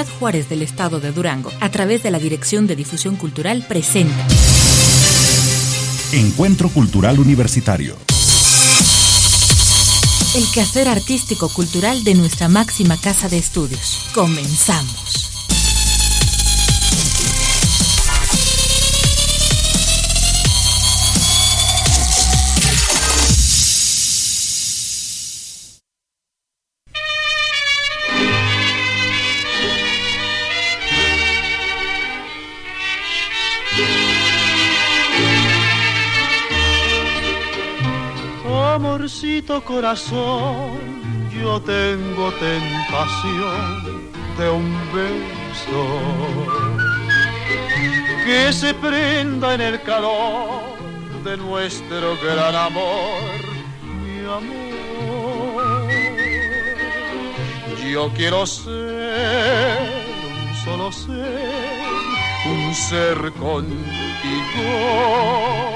Ciudad Juárez del estado de Durango, a través de la Dirección de Difusión Cultural, presenta Encuentro Cultural Universitario. El quehacer artístico-cultural de nuestra máxima casa de estudios. Comenzamos. Amorcito corazón, yo tengo tentación de un beso que se prenda en el calor de nuestro gran amor, mi amor. Yo quiero ser un solo ser, un ser contigo.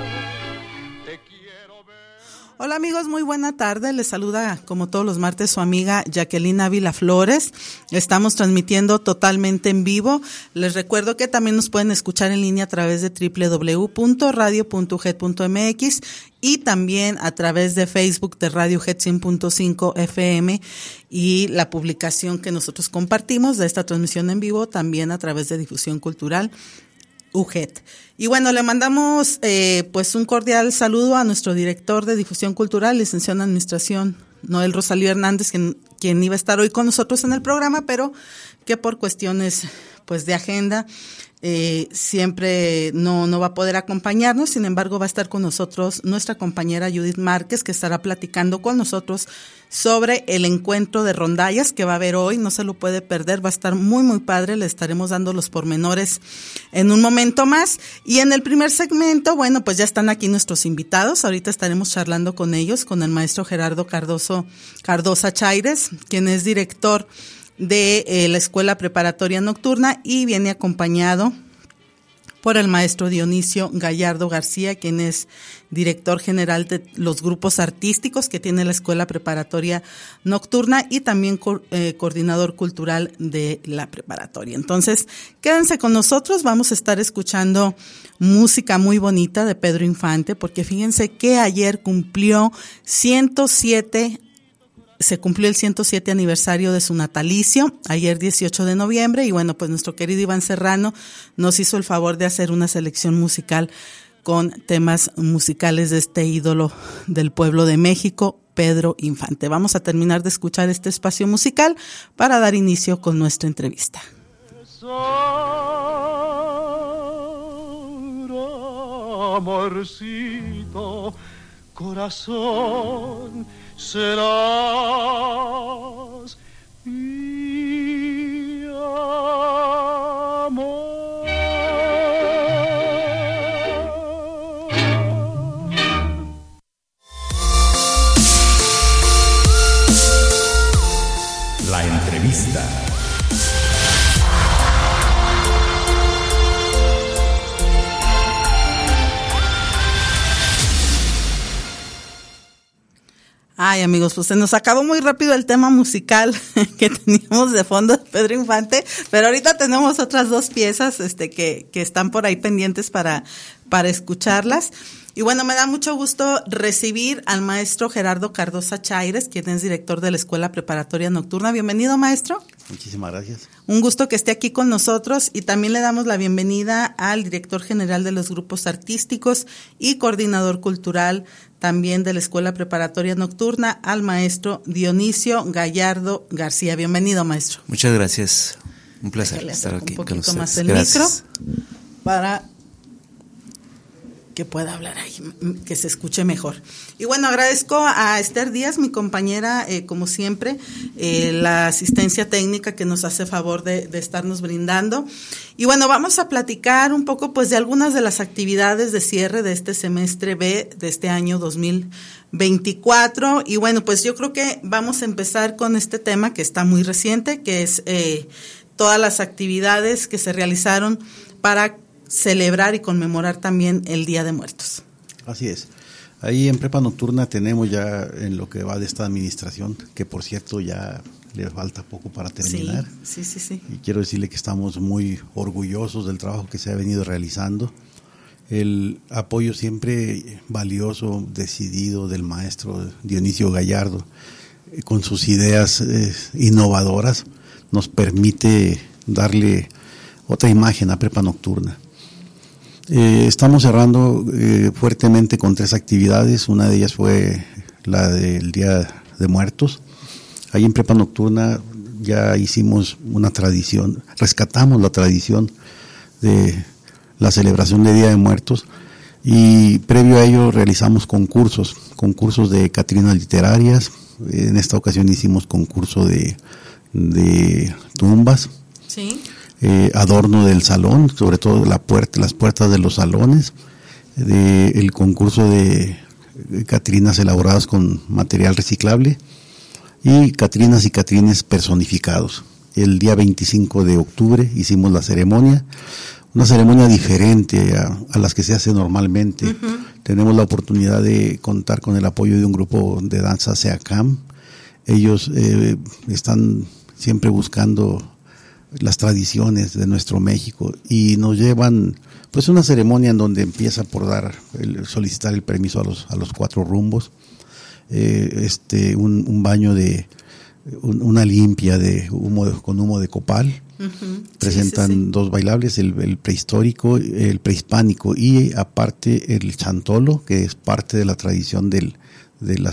Hola amigos, muy buena tarde. Les saluda como todos los martes su amiga Jacqueline Ávila Flores. Estamos transmitiendo totalmente en vivo. Les recuerdo que también nos pueden escuchar en línea a través de www.radio.ujed.mx y también a través de Facebook de Radio Ujed 100.5 FM y la publicación que nosotros compartimos de esta transmisión en vivo también a través de Difusión Cultural Ujed. Y bueno, le mandamos pues un cordial saludo a nuestro director de Difusión Cultural, licenciado en Administración, Noel Rosalío Hernández, quien iba a estar hoy con nosotros en el programa, pero que por cuestiones pues de agenda siempre no va a poder acompañarnos. Sin embargo, va a estar con nosotros nuestra compañera Judith Márquez, que estará platicando con nosotros sobre el encuentro de rondallas que va a haber hoy. No se lo puede perder, va a estar muy muy padre. Le estaremos dando los pormenores en un momento más. Y en el primer segmento, bueno, pues ya están aquí nuestros invitados. Ahorita estaremos charlando con ellos, con el maestro Gerardo Cardosa Chaires, quien es director de la Escuela Preparatoria Nocturna, y viene acompañado por el maestro Dionisio Gallardo García, quien es director general de los grupos artísticos que tiene la Escuela Preparatoria Nocturna y también coordinador cultural de la preparatoria. Entonces, quédense con nosotros, vamos a estar escuchando música muy bonita de Pedro Infante, porque fíjense que ayer se cumplió el 107 aniversario de su natalicio, ayer 18 de noviembre, y bueno, pues nuestro querido Iván Serrano nos hizo el favor de hacer una selección musical con temas musicales de este ídolo del pueblo de México, Pedro Infante. Vamos a terminar de escuchar este espacio musical para dar inicio con nuestra entrevista. Amorcito corazón, serás mi amor. La entrevista. Ay, amigos, pues se nos acabó muy rápido el tema musical que teníamos de fondo de Pedro Infante, pero ahorita tenemos otras dos piezas que están por ahí pendientes para escucharlas. Y bueno, me da mucho gusto recibir al maestro Gerardo Cardosa Chaires, quien es director de la Escuela Preparatoria Nocturna. Bienvenido, maestro. Muchísimas gracias. Un gusto que esté aquí con nosotros, y también le damos la bienvenida al director general de los grupos artísticos y coordinador cultural también de la Escuela Preparatoria Nocturna, al maestro Dionisio Gallardo García. Bienvenido, maestro. Muchas gracias. Un placer estar aquí con ustedes. Un poquito más el gracias. micro para que pueda hablar ahí, que se escuche mejor. Y bueno, agradezco a Esther Díaz, mi compañera, como siempre, la asistencia técnica que nos hace favor de estarnos brindando. Y bueno, vamos a platicar un poco pues de algunas de las actividades de cierre de este semestre B de este año 2024. Y bueno, pues yo creo que vamos a empezar con este tema que está muy reciente, que es todas las actividades que se realizaron para celebrar y conmemorar también el Día de Muertos. Así es. Ahí en Prepa Nocturna tenemos ya en lo que va de esta administración, que por cierto ya le falta poco para terminar. Sí. Y quiero decirle que estamos muy orgullosos del trabajo que se ha venido realizando. El apoyo siempre valioso, decidido del maestro Dionisio Gallardo, con sus ideas innovadoras, nos permite darle otra imagen a Prepa Nocturna. Estamos cerrando fuertemente con 3 actividades. Una de ellas fue la del Día de Muertos. Ahí en Prepa Nocturna ya hicimos una tradición, rescatamos la tradición de la celebración de Día de Muertos, y previo a ello realizamos concursos de catrinas literarias. En esta ocasión hicimos concurso de tumbas. Sí. Adorno del salón, sobre todo las puertas de los salones, el concurso de catrinas elaboradas con material reciclable, y catrinas y catrines personificados. El día 25 de octubre hicimos la ceremonia, una ceremonia diferente a las que se hace normalmente. Uh-huh. Tenemos la oportunidad de contar con el apoyo de un grupo de danza SEACAM. Ellos están siempre buscando las tradiciones de nuestro México y nos llevan pues una ceremonia en donde empieza por solicitar el permiso a los 4 rumbos, un baño una limpia con humo de copal. Uh-huh. Presentan 2 bailables, el prehistórico, el prehispánico, y aparte el chantolo, que es parte de la tradición del Día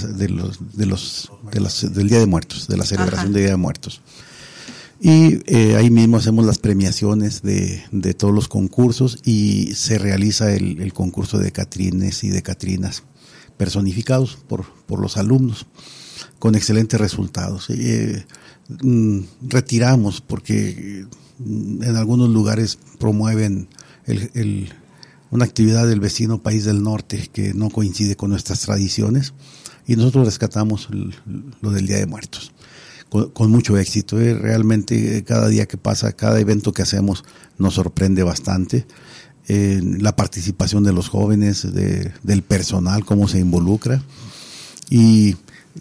de Muertos, de la celebración del Día de Muertos. Y ahí mismo hacemos las premiaciones de todos los concursos, y se realiza el concurso de catrines y de catrinas personificados por los alumnos, con excelentes resultados. Retiramos porque en algunos lugares promueven una actividad del vecino país del norte que no coincide con nuestras tradiciones, y nosotros rescatamos lo del Día de Muertos con mucho éxito. Realmente cada día que pasa, cada evento que hacemos nos sorprende bastante. La participación de los jóvenes, del personal, cómo se involucra, y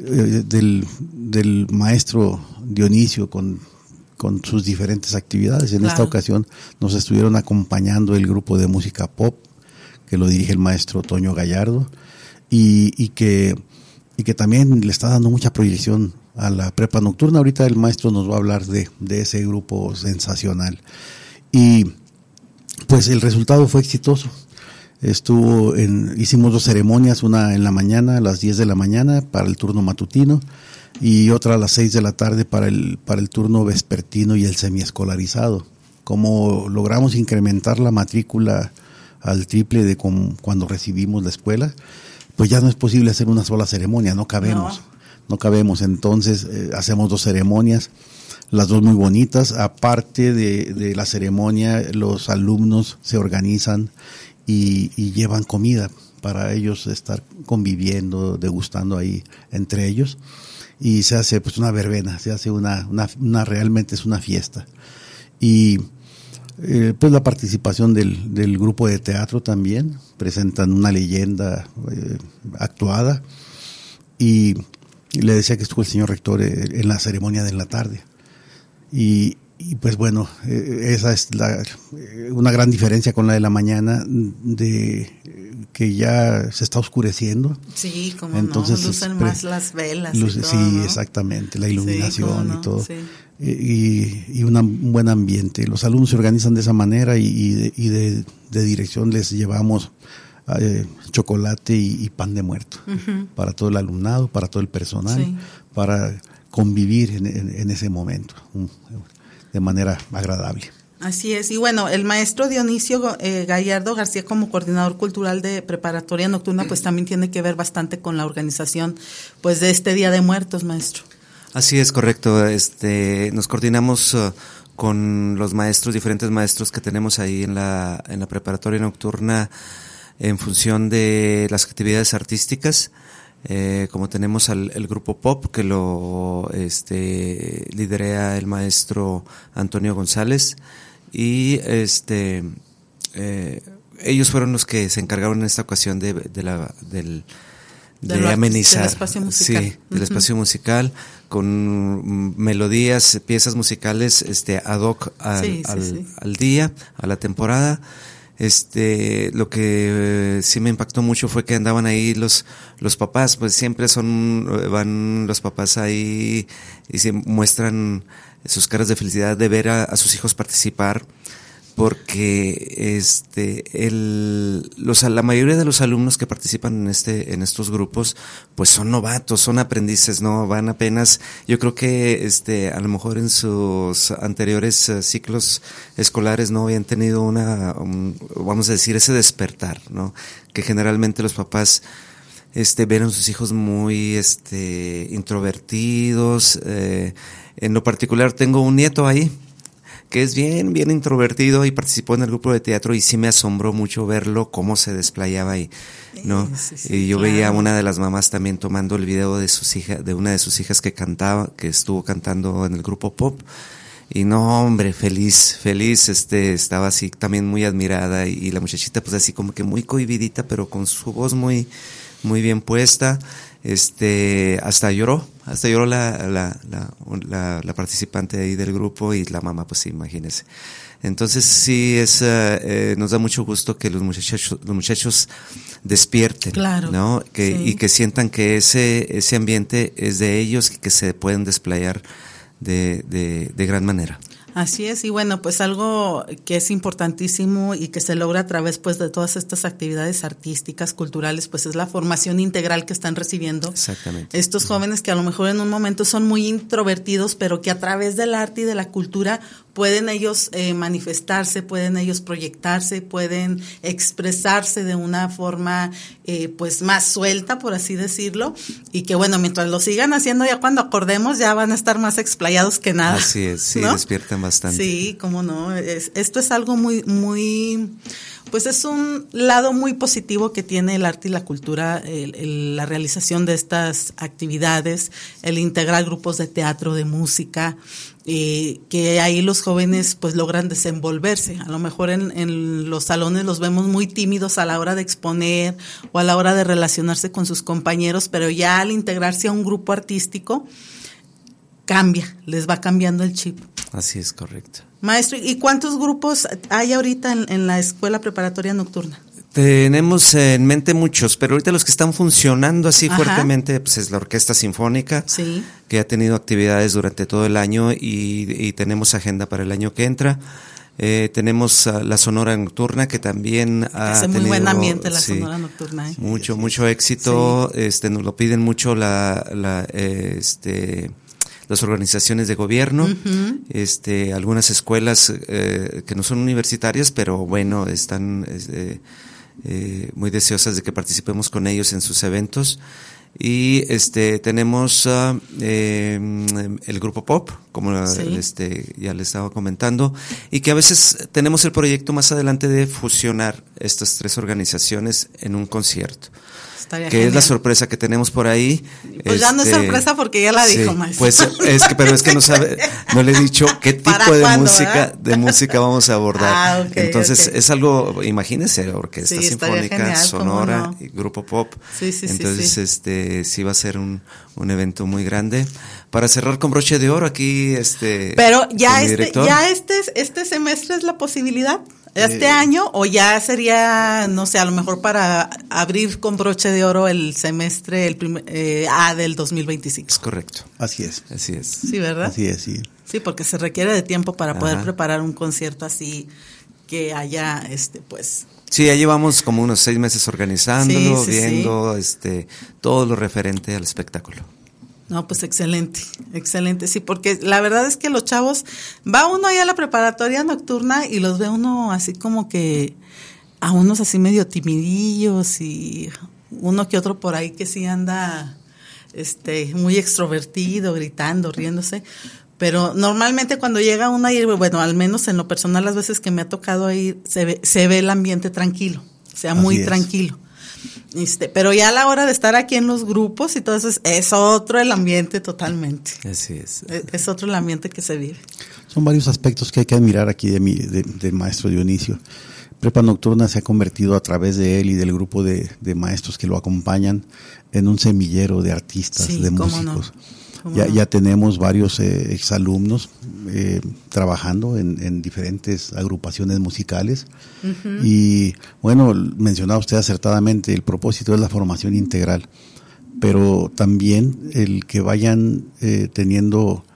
del maestro Dionisio con sus diferentes actividades. En esta ocasión nos estuvieron acompañando el grupo de música pop, que lo dirige el maestro Toño Gallardo, y que también le está dando mucha proyección a la Prepa Nocturna. Ahorita el maestro nos va a hablar de ese grupo sensacional. Y pues el resultado fue exitoso. Hicimos 2 ceremonias, una en la mañana, a las 10 de la mañana para el turno matutino, y otra a las 6 de la tarde para el turno vespertino y el semiescolarizado. Como logramos incrementar la matrícula al triple de cuando recibimos la escuela, pues ya no es posible hacer una sola ceremonia, no cabemos. Entonces hacemos 2 ceremonias, las 2 muy bonitas. Aparte de la ceremonia, los alumnos se organizan y llevan comida para ellos estar conviviendo, degustando ahí entre ellos, y se hace pues una verbena, se hace realmente es una fiesta. Y pues la participación del grupo de teatro también, presentan una leyenda actuada, y le decía que estuvo el señor rector en la ceremonia de la tarde, y pues bueno, esa es una gran diferencia con la de la mañana, de que ya se está oscureciendo. Sí, como entonces, no, lucen más las velas. Sí, ¿no? Exactamente, la iluminación y todo. Sí. Y un buen ambiente. Los alumnos se organizan de esa manera, y de dirección les llevamos chocolate y pan de muerto, uh-huh, para todo el alumnado, para todo el personal, sí, para convivir en ese momento de manera agradable. Así es. Y bueno, el maestro Dionisio Gallardo García, como coordinador cultural de Preparatoria Nocturna, pues también tiene que ver bastante con la organización pues de este Día de Muertos, maestro. Así es, correcto. Nos coordinamos con los diferentes maestros que tenemos ahí en la Preparatoria Nocturna, en función de las actividades artísticas. Como tenemos el grupo pop, que lo lidera el maestro Antonio González, y ellos fueron los que se encargaron en esta ocasión de amenizar, del espacio musical. Sí, del espacio musical, con melodías, piezas musicales ad hoc al día, a la temporada. Lo que sí me impactó mucho fue que andaban ahí los papás, pues siempre van los papás ahí y se muestran sus caras de felicidad de ver a sus hijos participar, porque la mayoría de los alumnos que participan en estos grupos pues son novatos, son aprendices, no van apenas, yo creo que a lo mejor en sus anteriores ciclos escolares no habían tenido vamos a decir, ese despertar, ¿no? Que generalmente los papás ven a sus hijos muy introvertidos. En lo particular tengo un nieto ahí que es bien introvertido y participó en el grupo de teatro, y sí me asombró mucho verlo cómo se desplayaba ahí, ¿no? Sí, y yo veía a una de las mamás también tomando el video de una de sus hijas que estuvo cantando en el grupo pop, y no, hombre, feliz, estaba así también muy admirada, y la muchachita pues así como que muy cohibidita, pero con su voz muy bien puesta. Hasta lloró la participante ahí del grupo, y la mamá, pues imagínese. Entonces sí nos da mucho gusto que los muchachos despierten, claro, ¿no? Y que sientan que ese ambiente es de ellos y que se pueden desplayar de gran manera. Así es, y bueno, pues algo que es importantísimo y que se logra a través pues de todas estas actividades artísticas, culturales, pues es la formación integral que están recibiendo. Exactamente. Estos jóvenes que a lo mejor en un momento son muy introvertidos, pero que a través del arte y de la cultura pueden ellos manifestarse, pueden ellos proyectarse, pueden expresarse de una forma pues más suelta, por así decirlo, y que bueno, mientras lo sigan haciendo, ya cuando acordemos ya van a estar más explayados que nada. Así es, sí, ¿no? Despiertan bastante. Sí, cómo no, esto es algo muy, pues es un lado muy positivo que tiene el arte y la cultura, la realización de estas actividades, el integrar grupos de teatro, de música, que ahí los jóvenes pues logran desenvolverse. A lo mejor en los salones los vemos muy tímidos a la hora de exponer o a la hora de relacionarse con sus compañeros, pero ya al integrarse a un grupo artístico les va cambiando el chip. Así es, correcto. Maestro, ¿y cuántos grupos hay ahorita en la Escuela Preparatoria Nocturna? Tenemos en mente muchos, pero ahorita los que están funcionando así Ajá. fuertemente pues es la Orquesta Sinfónica, sí, que ha tenido actividades durante todo el año y tenemos agenda para el año que entra. Tenemos la Sonora Nocturna, que también ha tenido muy buen ambiente la Sonora Nocturna. Mucho éxito. Sí. Nos lo piden mucho las organizaciones de gobierno, uh-huh. Algunas escuelas que no son universitarias, pero bueno, están muy deseosas de que participemos con ellos en sus eventos. Y tenemos el grupo pop, como sí. Ya les estaba comentando, y que a veces tenemos el proyecto más adelante de fusionar estas tres organizaciones en un concierto. Estaría que genial. Es la sorpresa que tenemos por ahí. Pues ya no es sorpresa porque ya la dijo, sí, maestro. Pues pero es que no le he dicho qué tipo de música vamos a abordar. Okay, entonces okay. Es algo, imagínense, orquesta sí, sinfónica, genial, sonora, no. y grupo pop. Sí, entonces sí va a ser un evento muy grande. Para cerrar con broche de oro aquí pero ya este semestre es la posibilidad. ¿Este año o ya sería, no sé, a lo mejor para abrir con broche de oro el semestre del 2025? Es correcto. Así es. Sí, ¿verdad? Así es, sí. Sí, porque se requiere de tiempo para poder preparar un concierto así que haya, pues... Sí, ya llevamos como unos 6 meses organizándolo, viendo todo lo referente al espectáculo. No, pues excelente, sí, porque la verdad es que los chavos, va uno ahí a la preparatoria nocturna y los ve uno así como que, a unos así medio timidillos y uno que otro por ahí que sí anda, muy extrovertido, gritando, riéndose, pero normalmente cuando llega uno ahí, bueno, al menos en lo personal las veces que me ha tocado ir, se ve el ambiente tranquilo, o sea, muy tranquilo. Pero ya a la hora de estar aquí en los grupos y todo eso es otro el ambiente totalmente. Así es. Es otro el ambiente que se vive. Son varios aspectos que hay que admirar aquí de maestro Dionisio. Prepa Nocturna se ha convertido a través de él y del grupo de maestros que lo acompañan en un semillero de artistas, de músicos. Ya tenemos varios exalumnos trabajando en diferentes agrupaciones musicales. Uh-huh. Y bueno, mencionaba usted acertadamente, el propósito es la formación integral, pero también el que vayan teniendo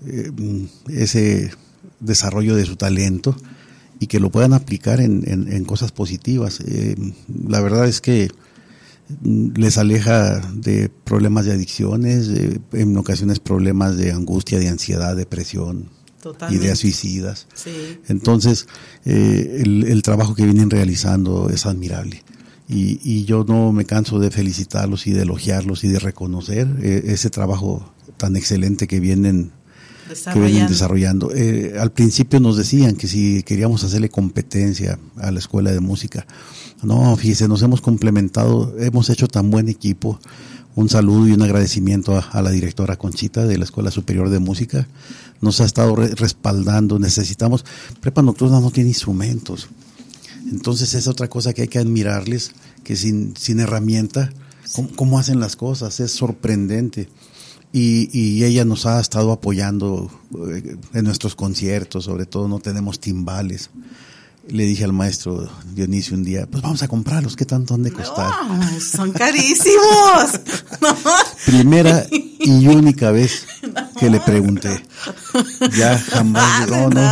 ese desarrollo de su talento y que lo puedan aplicar en cosas positivas. La verdad es que les aleja de problemas de adicciones, en ocasiones problemas de angustia, de ansiedad, depresión, totalmente, ideas suicidas. Sí. Entonces, el trabajo que vienen realizando es admirable. Y yo no me canso de felicitarlos y de elogiarlos y de reconocer ese trabajo tan excelente que vienen desarrollando. Al principio nos decían que si queríamos hacerle competencia a la escuela de música, no, fíjese, nos hemos complementado, hemos hecho tan buen equipo. Un saludo y un agradecimiento a la directora Conchita de la Escuela Superior de Música. Nos ha estado respaldando. Necesitamos, Prepa Nocturna no tiene instrumentos, entonces es otra cosa que hay que admirarles, que sin herramienta, cómo hacen las cosas, es sorprendente. Y ella nos ha estado apoyando en nuestros conciertos, sobre todo no tenemos timbales. Le dije al maestro Dionisio un día, pues vamos a comprarlos, ¿qué tanto han de costar? No, son carísimos. No. Primera y única vez que le pregunté. Ya jamás,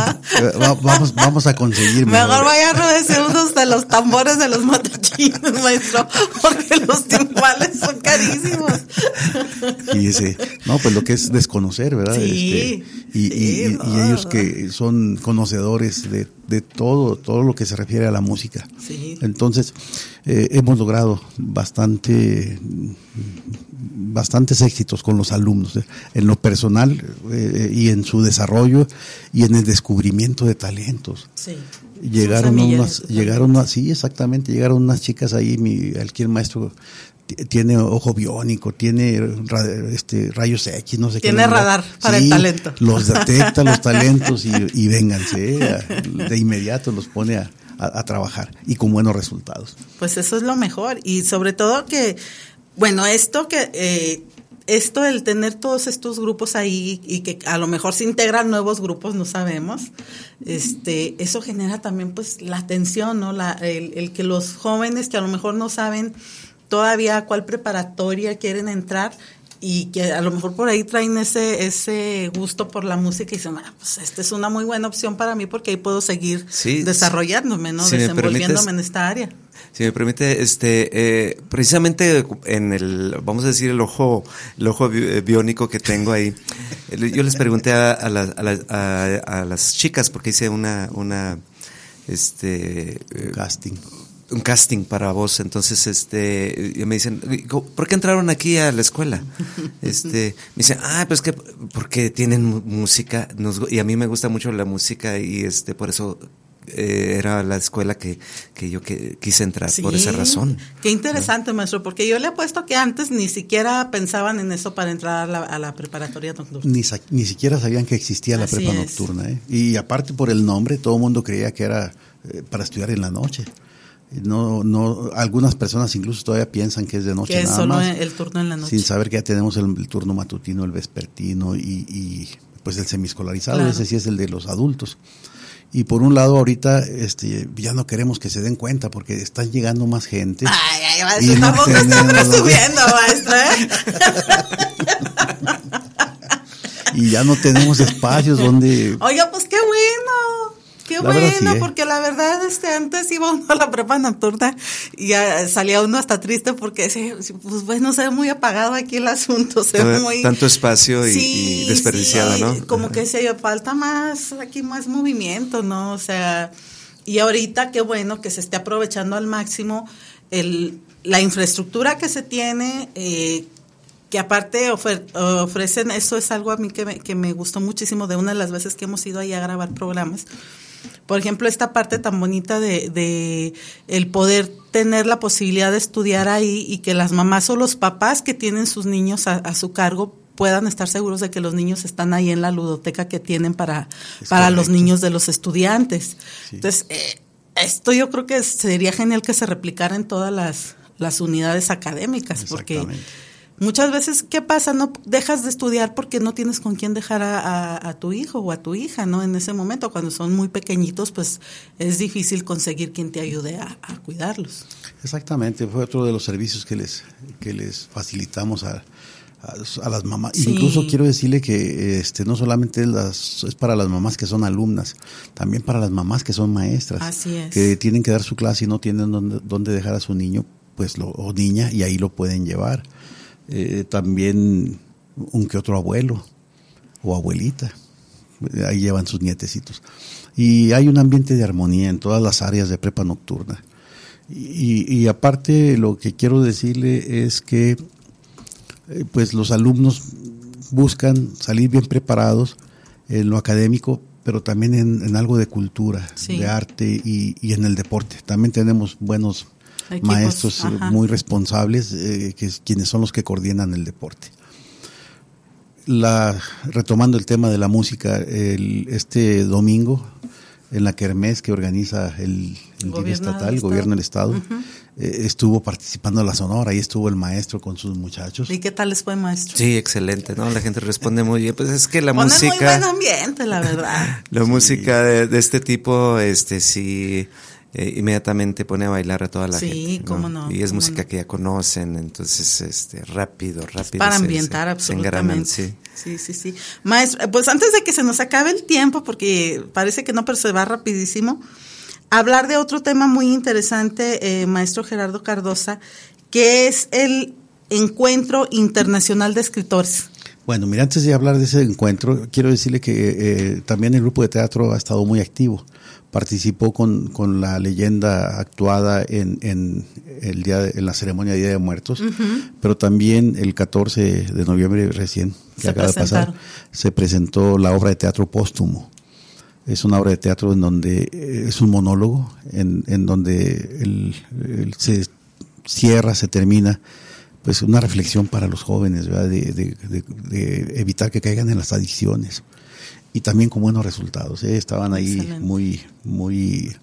vamos a conseguir. Mejor vaya a robarse unos de los tambores de los matachines, maestro, porque los timbales son carísimos. Y ese, no, pues lo que es desconocer, ¿verdad? Sí. Y ellos que son conocedores de todo lo que se refiere a la música. Sí. Entonces, hemos logrado bastantes éxitos con los alumnos, en lo personal y en su desarrollo y en el descubrimiento de talentos. Sí. Llegaron unas chicas ahí, aquí el maestro tiene ojo biónico, tiene rayos X, no sé qué. Tiene radar para el talento. Los detecta los talentos y vénganse, de inmediato los pone a trabajar y con buenos resultados. Pues eso es lo mejor, y sobre todo que, bueno, el tener todos estos grupos ahí y que a lo mejor se integran nuevos grupos, no sabemos, eso genera también pues la atención, ¿no? El que los jóvenes que a lo mejor no saben todavía a cuál preparatoria quieren entrar y que a lo mejor por ahí traen ese gusto por la música y dicen, pues esta es una muy buena opción para mí porque ahí puedo seguir desarrollándome, ¿no? Si desenvolviéndome en esta área. Si me permite, precisamente en vamos a decir, el ojo biónico que tengo ahí, yo les pregunté a las chicas, porque hice un casting para voz, entonces me dicen, ¿por qué entraron aquí a la escuela? Me dicen, pues que porque tienen música, y a mí me gusta mucho la música y por eso era la escuela que yo quise entrar, por esa razón. Qué interesante, maestro, porque yo le apuesto que antes ni siquiera pensaban en eso para entrar a la preparatoria nocturna. Ni siquiera sabían que existía la prepa nocturna, Y aparte por el nombre, todo el mundo creía que era para estudiar en la noche. No, algunas personas incluso todavía piensan que es de noche, que es nada solo más, el turno en la noche, sin saber que ya tenemos el turno matutino, el vespertino y pues el semiescolarizado, claro. Ese sí es el de los adultos. Y por un lado ahorita ya no queremos que se den cuenta porque están llegando más gente. Ay, maestro, tampoco estamos subiendo, maestra. Y ya no tenemos espacios donde... Oiga, pues qué bueno. Qué bueno, porque la verdad antes iba uno a la prepa nocturna y ya salía uno hasta triste porque pues bueno, se ve muy apagado aquí el asunto, se ve muy... Tanto espacio y desperdiciado, ¿no? Como que se falta más movimiento, ¿no? O sea, y ahorita qué bueno que se esté aprovechando al máximo la infraestructura que se tiene, que aparte ofrecen, eso es algo a mí que me gustó muchísimo de una de las veces que hemos ido ahí a grabar programas. Por ejemplo, esta parte tan bonita de el poder tener la posibilidad de estudiar ahí y que las mamás o los papás que tienen sus niños a su cargo puedan estar seguros de que los niños están ahí en la ludoteca que tienen para los niños de los estudiantes. Sí. Entonces, esto yo creo que sería genial que se replicara en todas las unidades académicas, porque muchas veces, ¿qué pasa? No dejas de estudiar porque no tienes con quién dejar a tu hijo o a tu hija, ¿no? En ese momento, cuando son muy pequeñitos, pues es difícil conseguir quien te ayude a cuidarlos. Exactamente, fue otro de los servicios que les facilitamos a las mamás. Sí. Incluso quiero decirle que no solamente es para las mamás que son alumnas, también para las mamás que son maestras. Así es. Que tienen que dar su clase y no tienen dónde dejar a su niño, pues o niña, y ahí lo pueden llevar. También un que otro abuelo o abuelita, ahí llevan sus nietecitos. Y hay un ambiente de armonía en todas las áreas de prepa nocturna. Y aparte, lo que quiero decirle es que pues los alumnos buscan salir bien preparados en lo académico, pero también en algo de cultura, sí, de arte y en el deporte. También tenemos buenos equipos, maestros muy responsables, quienes son los que coordinan el deporte. Retomando el tema de la música, este domingo, en la kermés que organiza el gobierno del estado, estuvo participando la Sonora, ahí estuvo el maestro con sus muchachos. ¿Y qué tal les fue, maestro? Sí, excelente, ¿no? La gente responde muy bien. Pues es que la música... Ponen muy buen ambiente, la verdad. La música de este tipo, sí... inmediatamente pone a bailar a toda la gente. Sí, cómo no. Y es música que ya conocen, entonces rápido. Es para ambientar absolutamente. Sí. Sí. Maestro, pues antes de que se nos acabe el tiempo, porque parece que no, pero se va rapidísimo, hablar de otro tema muy interesante, maestro Gerardo Cardosa, que es el Encuentro Internacional de Escritores. Bueno, mira, antes de hablar de ese encuentro, quiero decirle que también el grupo de teatro ha estado muy activo. Participó con la leyenda actuada en la ceremonia de Día de Muertos, pero también el 14 de noviembre recién, que acaba de pasar, se presentó la obra de teatro póstumo. Es una obra de teatro en donde es un monólogo, en donde se cierra, se termina, pues una reflexión para los jóvenes, ¿verdad? De evitar que caigan en las adicciones. Y también con buenos resultados, estaban ahí excelente, muy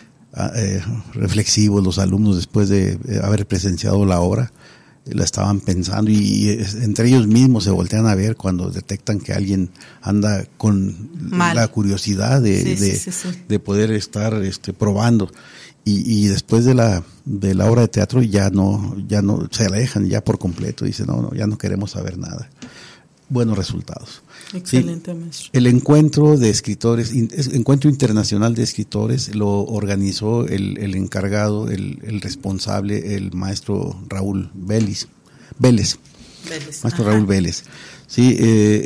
reflexivos los alumnos después de haber presenciado la obra, la estaban pensando y entre ellos mismos se voltean a ver cuando detectan que alguien anda con la curiosidad de poder estar probando. Y después de la obra de teatro ya no se alejan ya por completo, dicen no, ya no queremos saber nada. Buenos resultados. Excelente, maestro. El encuentro de escritores, encuentro internacional de escritores, lo organizó el encargado, el responsable, el maestro Raúl Vélez. Maestro Raúl Vélez. Sí,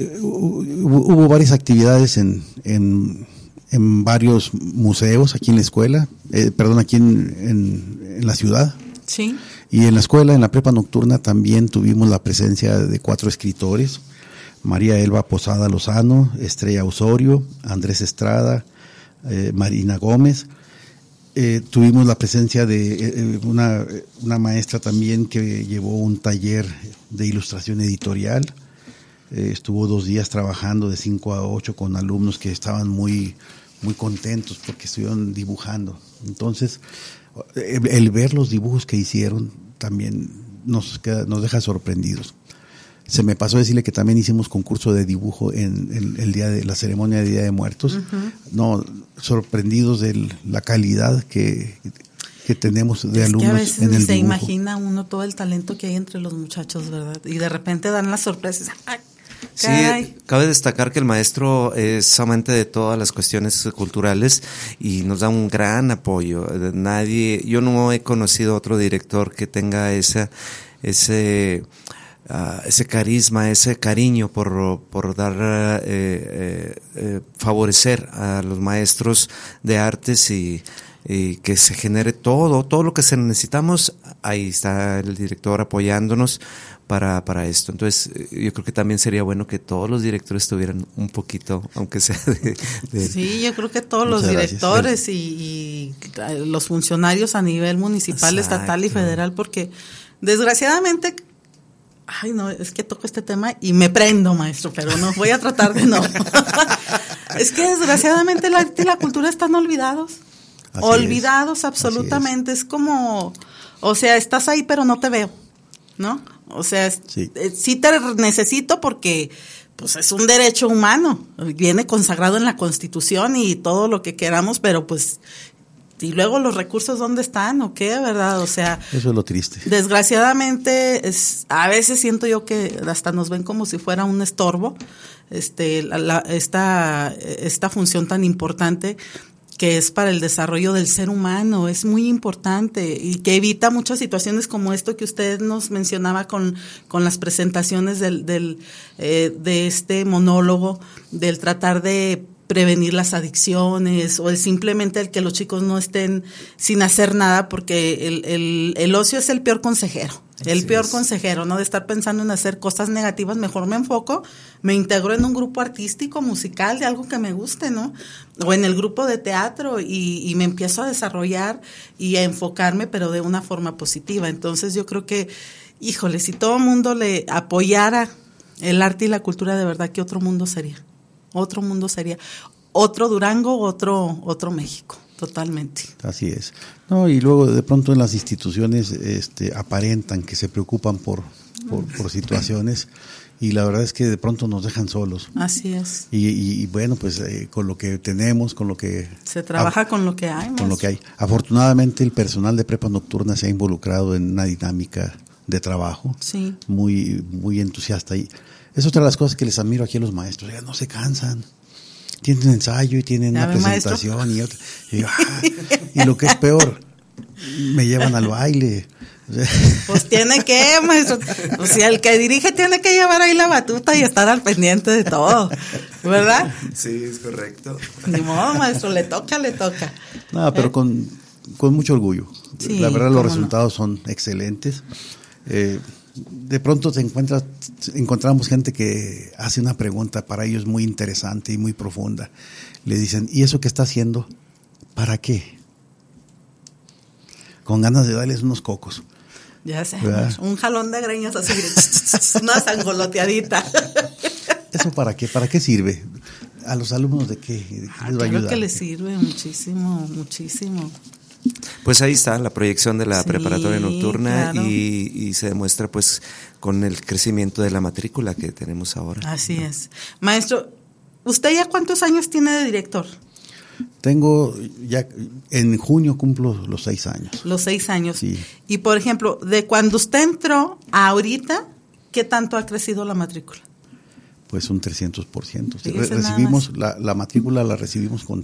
hubo varias actividades en varios museos aquí en la escuela, aquí en la ciudad. Sí. Y en la escuela, en la prepa nocturna, también tuvimos la presencia de 4 escritores. María Elba Posada Lozano, Estrella Osorio, Andrés Estrada, Marina Gómez. Tuvimos la presencia de una maestra también que llevó un taller de ilustración editorial. Estuvo 2 días trabajando de 5 a 8 con alumnos que estaban muy contentos porque estuvieron dibujando. Entonces, el ver los dibujos que hicieron también nos deja sorprendidos. Se me pasó a decirle que también hicimos concurso de dibujo en el día de la ceremonia de Día de Muertos. No, sorprendidos de la calidad que tenemos de alumnos que a veces en el dibujo. Se imagina uno todo el talento que hay entre los muchachos, ¿verdad? Y de repente dan las sorpresas. ¡Ay! Sí, cabe destacar que el maestro es amante de todas las cuestiones culturales y nos da un gran apoyo. Yo no he conocido otro director que tenga ese carisma, ese cariño por dar, favorecer a los maestros de artes y que se genere todo lo que necesitamos. Ahí está el director apoyándonos para esto. Entonces, yo creo que también sería bueno que todos los directores tuvieran un poquito, aunque sea de Sí, yo creo que todos los directores y los funcionarios a nivel municipal, exacto, estatal y federal, porque desgraciadamente, ay no, es que toco este tema y me prendo, maestro, pero no, voy a tratar de no. Es que desgraciadamente el arte y la cultura están olvidados. olvidados absolutamente. Es como, o sea, estás ahí pero no te veo, ¿no? O sea, sí te necesito porque pues es un derecho humano, viene consagrado en la Constitución y todo lo que queramos, pero pues, y luego los recursos, ¿dónde están o qué, verdad? O sea, eso es lo triste. Desgraciadamente, a veces siento yo que hasta nos ven como si fuera un estorbo, esta función tan importante que es para el desarrollo del ser humano, es muy importante y que evita muchas situaciones como esto que usted nos mencionaba con las presentaciones de este monólogo, del tratar de prevenir las adicciones o simplemente el que los chicos no estén sin hacer nada, porque el ocio es el peor consejero. El peor consejero, ¿no? De estar pensando en hacer cosas negativas, mejor me enfoco, me integro en un grupo artístico, musical, de algo que me guste, ¿no? O en el grupo de teatro y me empiezo a desarrollar y a enfocarme, pero de una forma positiva. Entonces yo creo que, híjole, si todo el mundo le apoyara el arte y la cultura, de verdad que otro mundo sería. Otro mundo sería. Otro Durango, otro México. Totalmente. Así es. No, y luego de pronto en las instituciones aparentan que se preocupan por situaciones y la verdad es que de pronto nos dejan solos. Así es. Y bueno, pues con lo que tenemos, con lo que... Se trabaja con lo que hay. Con lo que hay. Afortunadamente el personal de Prepa Nocturna se ha involucrado en una dinámica de trabajo muy, muy entusiasta. Y es otra de las cosas que les admiro aquí a los maestros. Ya no se cansan. Tienen ensayo y tienen una presentación y otra. Y lo que es peor, me llevan al baile. Pues tiene que, maestro. O sea, el que dirige tiene que llevar ahí la batuta y estar al pendiente de todo, ¿verdad? Sí, es correcto. Ni modo, maestro, le toca. No, pero con mucho orgullo. Sí, la verdad, los resultados son excelentes. De pronto encontramos gente que hace una pregunta para ellos muy interesante y muy profunda. Le dicen, ¿y eso que está haciendo? ¿Para qué? Con ganas de darles unos cocos. Ya sé, un jalón de greñas así, una sangoloteadita. ¿Eso para qué? ¿Para qué sirve? ¿A los alumnos de qué les va a ayudar? Creo que les sirve muchísimo. Pues ahí está la proyección de la preparatoria nocturna, claro. y se demuestra pues con el crecimiento de la matrícula que tenemos ahora. Así es. Maestro, ¿usted ya cuántos años tiene de director? Tengo ya, en junio cumplo los 6 años. Los 6 años. Sí. Y por ejemplo, de cuando usted entró a ahorita, ¿qué tanto ha crecido la matrícula? Pues un 300%. Fíjese, Recibimos la matrícula la recibimos con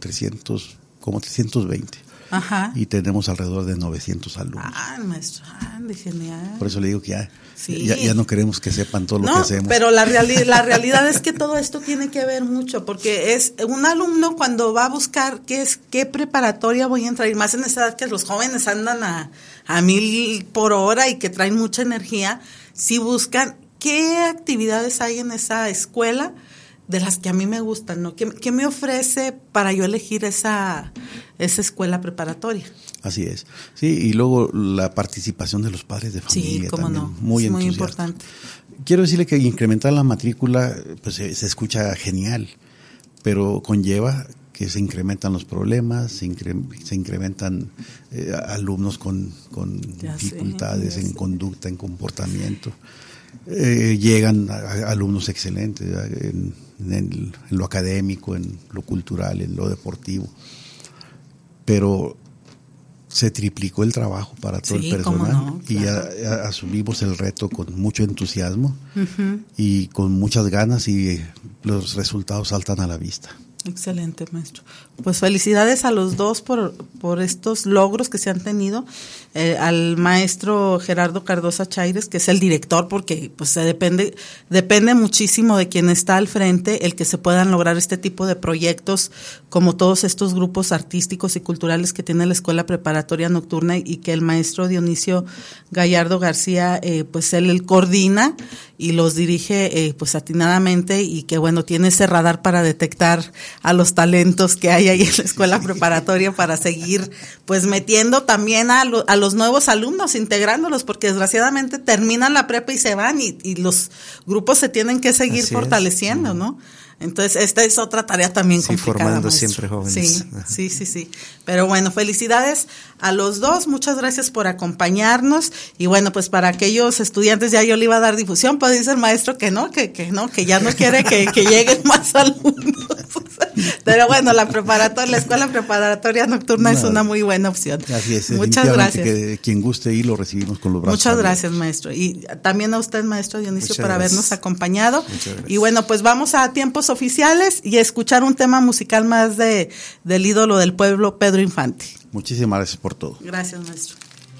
320. Ajá. Y tenemos alrededor de 900 alumnos. Maestro, genial. Por eso le digo que ya no queremos que sepan todo lo que hacemos. Pero la realidad es que todo esto tiene que ver mucho, porque es un alumno cuando va a buscar qué preparatoria voy a entrar, y más en esa edad que los jóvenes andan a 1000 por hora y que traen mucha energía, si buscan qué actividades hay en esa escuela de las que a mí me gustan, ¿no? ¿Qué me ofrece para yo elegir esa escuela preparatoria? Así es. Sí, y luego la participación de los padres de familia. Sí, cómo también, no. Muy es muy entusiasta. importante. Quiero decirle que incrementar la matrícula pues se escucha genial, pero conlleva que se incrementan los problemas, se incrementan alumnos con dificultades en conducta, en comportamiento. Llegan alumnos excelentes en lo académico, en lo cultural, en lo deportivo, pero se triplicó el trabajo para todo el personal, no, claro. Y ya asumimos el reto con mucho entusiasmo y con muchas ganas, y los resultados saltan a la vista. Excelente, maestro. Pues felicidades a los dos por estos logros que se han tenido. Al maestro Gerardo Cardosa Chaires, que es el director, porque pues depende muchísimo de quien está al frente el que se puedan lograr este tipo de proyectos, como todos estos grupos artísticos y culturales que tiene la Escuela Preparatoria Nocturna, y que el maestro Dionisio Gallardo García, pues él coordina y los dirige pues atinadamente, y que bueno, tiene ese radar para detectar a los talentos que hay ahí en la escuela preparatoria para seguir pues metiendo también a los nuevos alumnos, integrándolos, porque desgraciadamente terminan la prepa y se van y los grupos se tienen que seguir Así fortaleciendo, ¿no? Entonces, esta es otra tarea también complicada. Formando maestro. siempre jóvenes. Sí. Pero bueno, felicidades a los dos. Muchas gracias por acompañarnos. Y bueno, pues para aquellos estudiantes, ya yo le iba a dar difusión, pues dice el maestro que no, que ya no quiere que lleguen más alumnos. Pero bueno, la escuela preparatoria nocturna es una muy buena opción. Así es. Muchas gracias. Que quien guste ir lo recibimos con los brazos. Muchas gracias, maestro. Y también a usted, maestro Dionisio, por habernos acompañado. Muchas gracias. Y bueno, pues vamos a tiempos oficiales y a escuchar un tema musical más del ídolo del pueblo, Pedro Infante. Muchísimas gracias por todo. Gracias, maestro.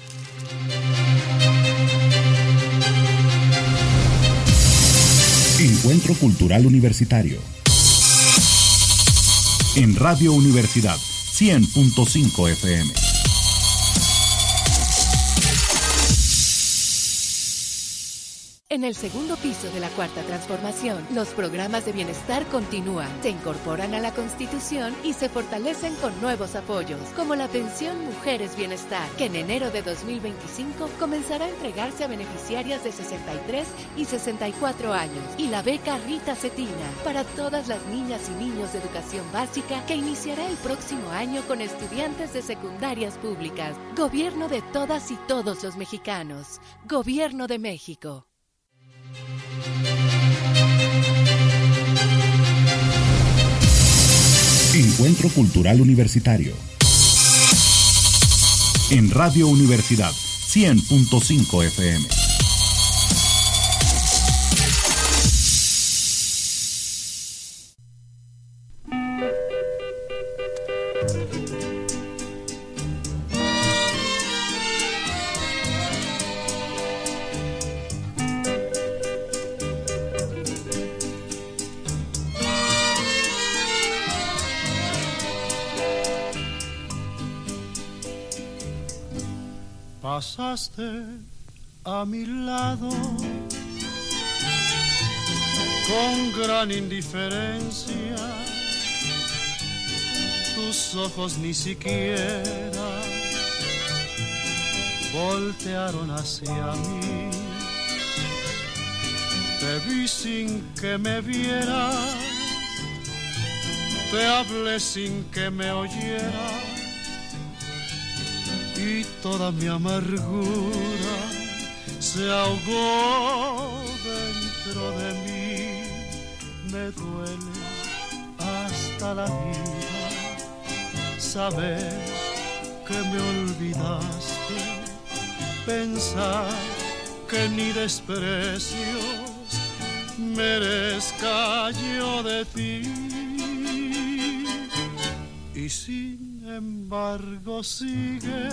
Encuentro Cultural Universitario. En Radio Universidad 100.5 FM. En el segundo piso de la Cuarta Transformación, los programas de bienestar continúan, se incorporan a la Constitución y se fortalecen con nuevos apoyos, como la Pensión Mujeres Bienestar, que en enero de 2025 comenzará a entregarse a beneficiarias de 63 y 64 años, y la beca Rita Cetina, para todas las niñas y niños de educación básica, que iniciará el próximo año con estudiantes de secundarias públicas. Gobierno de todas y todos los mexicanos. Gobierno de México. Encuentro Cultural Universitario. En Radio Universidad 100.5 FM. Pasaste a mi lado con gran indiferencia, tus ojos ni siquiera voltearon hacia mí. Te vi sin que me vieras, te hablé sin que me oyeras, y toda mi amargura se ahogó dentro de mí. Me duele hasta la vida saber que me olvidaste, pensar que ni desprecios merezca yo de ti. Y sin embargo sigue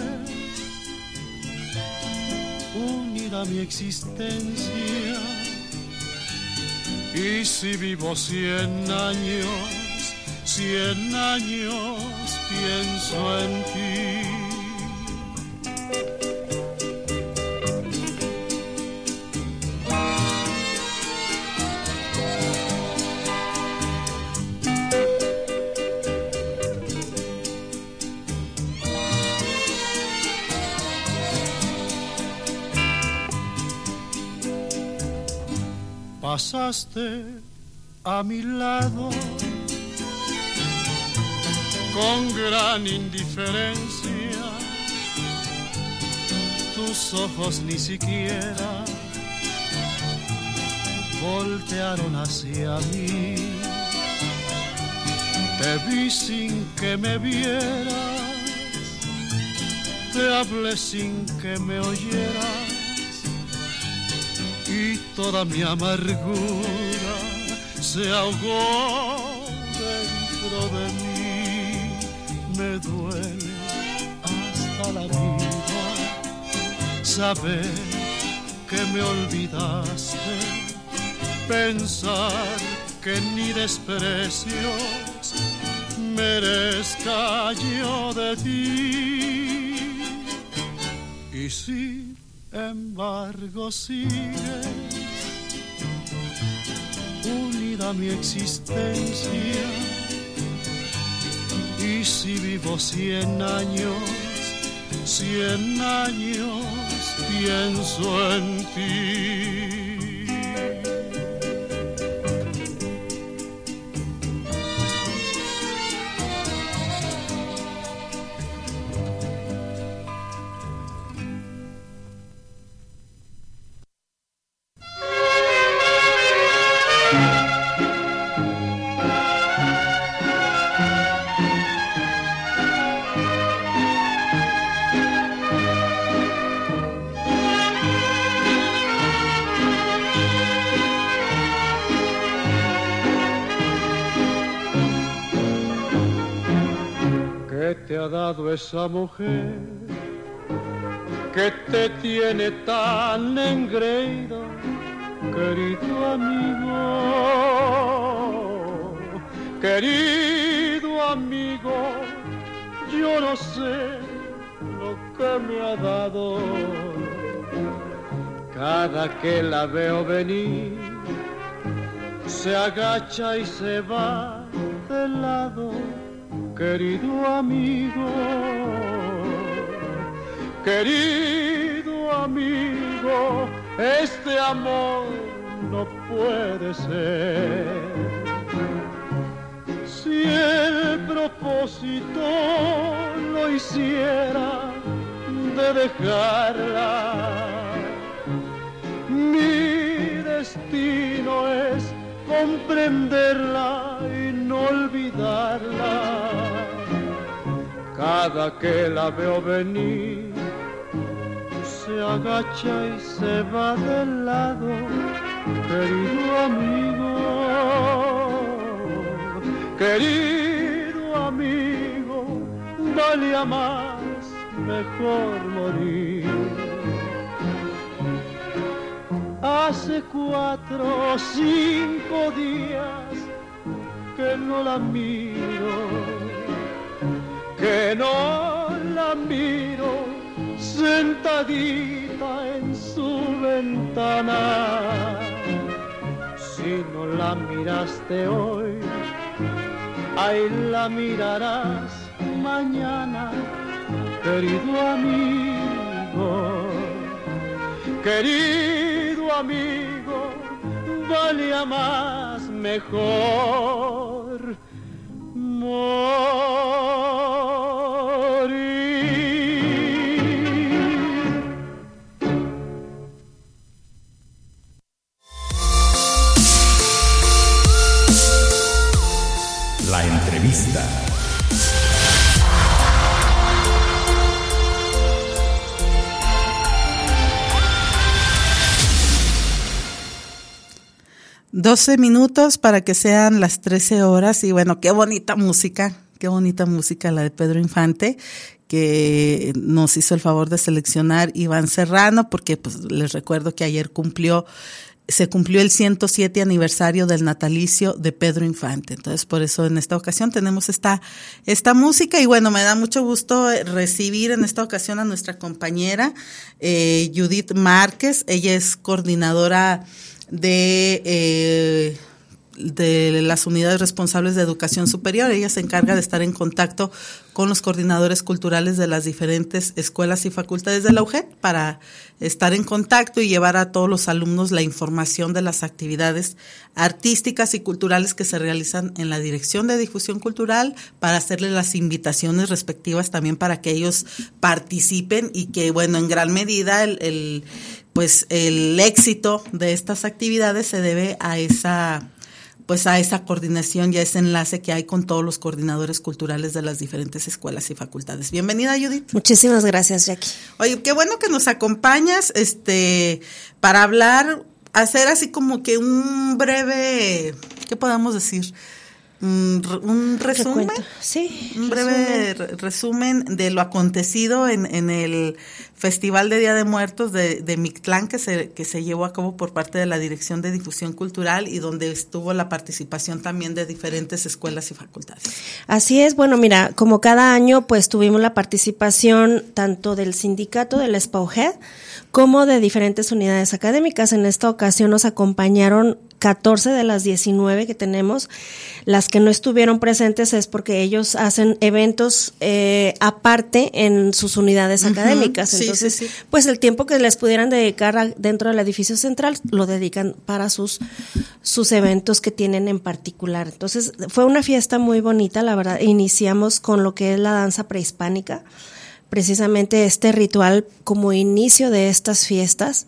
unida a mi existencia, y si vivo 100 años pienso en ti. Pasaste a mi lado con gran indiferencia, tus ojos ni siquiera voltearon hacia mí. Te vi sin que me vieras, te hablé sin que me oyeras, y toda mi amargura se ahogó dentro de mí. Me duele hasta la vida saber que me olvidaste, pensar que ni desprecios merezca yo de ti. Y sin embargo sigues unida a mi existencia, Y si vivo 100 años, 100 años pienso en ti. ¿Qué te ha dado esa mujer que te tiene tan engreído, querido amigo? Querido amigo, yo no sé lo que me ha dado. Cada que la veo venir, se agacha y se va de lado. Querido amigo, querido amigo, este amor no puede ser. Si el propósito lo hiciera de dejarla, mi destino es comprenderla y no olvidarla. Cada que la veo venir, se agacha y se va de lado. Querido amigo, querido amigo, valía más mejor morir. Hace 4 o 5 días que no la miro, que no la miro sentadita en su ventana. Si no la miraste hoy, ahí la mirarás mañana, querido amigo, querido amigo, valía más mejor morir. La entrevista. Doce minutos para que sean las 13 horas y bueno, qué bonita música la de Pedro Infante, que nos hizo el favor de seleccionar Iván Serrano, porque pues les recuerdo que ayer se cumplió el 107 aniversario del natalicio de Pedro Infante. Entonces, por eso en esta ocasión tenemos esta música y bueno, me da mucho gusto recibir en esta ocasión a nuestra compañera Judith Márquez. Ella es coordinadora de las unidades responsables de educación superior. Ella se encarga de estar en contacto con los coordinadores culturales de las diferentes escuelas y facultades de la UGED para estar en contacto y llevar a todos los alumnos la información de las actividades artísticas y culturales que se realizan en la Dirección de Difusión Cultural, para hacerles las invitaciones respectivas también para que ellos participen y que, bueno, en gran medida el éxito de estas actividades se debe a esa coordinación y a ese enlace que hay con todos los coordinadores culturales de las diferentes escuelas y facultades. Bienvenida, Judith. Muchísimas gracias, Jackie. Oye, qué bueno que nos acompañas, para hablar, hacer así como que un breve, ¿qué podemos decir? Un resumen. Sí. Un breve resumen de lo acontecido en el Festival de Día de Muertos de Mictlán que se llevó a cabo por parte de la Dirección de Difusión Cultural y donde estuvo la participación también de diferentes escuelas y facultades. Así es, bueno, mira, como cada año pues tuvimos la participación tanto del sindicato de la SPAUGED como de diferentes unidades académicas. En esta ocasión nos acompañaron 14 de las 19 que tenemos, las que no estuvieron presentes es porque ellos hacen eventos aparte en sus unidades académicas. Entonces, sí. Pues el tiempo que les pudieran dedicar dentro del edificio central lo dedican para sus eventos que tienen en particular. Entonces, fue una fiesta muy bonita, la verdad. Iniciamos con lo que es la danza prehispánica, precisamente este ritual como inicio de estas fiestas.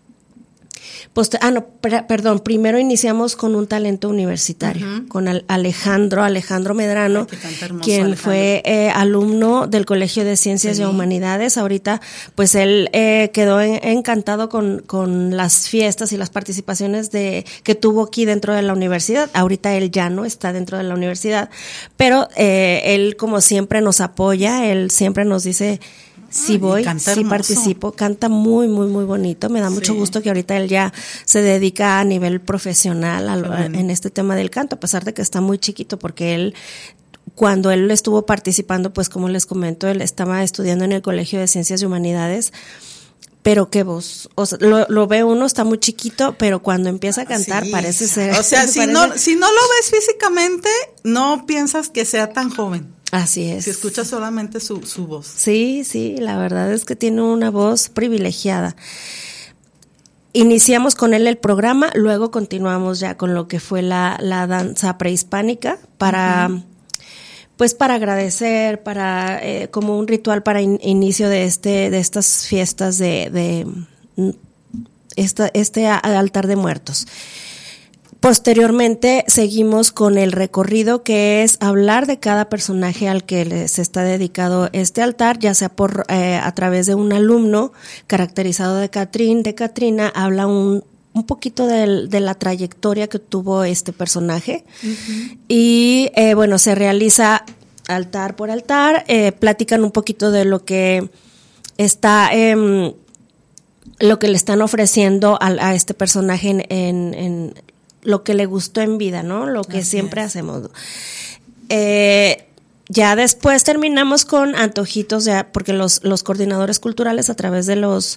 Primero iniciamos con un talento universitario, con Alejandro Medrano, quien fue alumno del Colegio de Ciencias y Humanidades. Ahorita, pues él quedó encantado con las fiestas y las participaciones que tuvo aquí dentro de la universidad. Ahorita él ya no está dentro de la universidad, pero él, como siempre, nos apoya, él siempre nos dice: sí voy, sí participo, canta muy, muy, muy bonito. Me da mucho gusto que ahorita él ya se dedica a nivel profesional en este tema del canto, a pesar de que está muy chiquito, porque él, cuando él estuvo participando, pues como les comento, él estaba estudiando en el Colegio de Ciencias y Humanidades. Pero qué voz, o sea, lo ve uno, está muy chiquito, pero cuando empieza a cantar parece ser... O sea, si no lo ves físicamente, no piensas que sea tan joven. Así es. Si escuchas solamente su voz. Sí, la verdad es que tiene una voz privilegiada. Iniciamos con él el programa, luego continuamos ya con lo que fue la danza prehispánica para agradecer, como un ritual para inicio de estas fiestas de este altar de muertos. Posteriormente seguimos con el recorrido, que es hablar de cada personaje al que les está dedicado este altar, ya sea a través de un alumno caracterizado de Catrina, habla un poquito de la trayectoria que tuvo este personaje. Y se realiza altar por altar, platican un poquito de lo que está lo que le están ofreciendo a este personaje en lo que le gustó en vida, ¿no? Lo que siempre hacemos. Ya después terminamos con antojitos, porque los coordinadores culturales, a través de los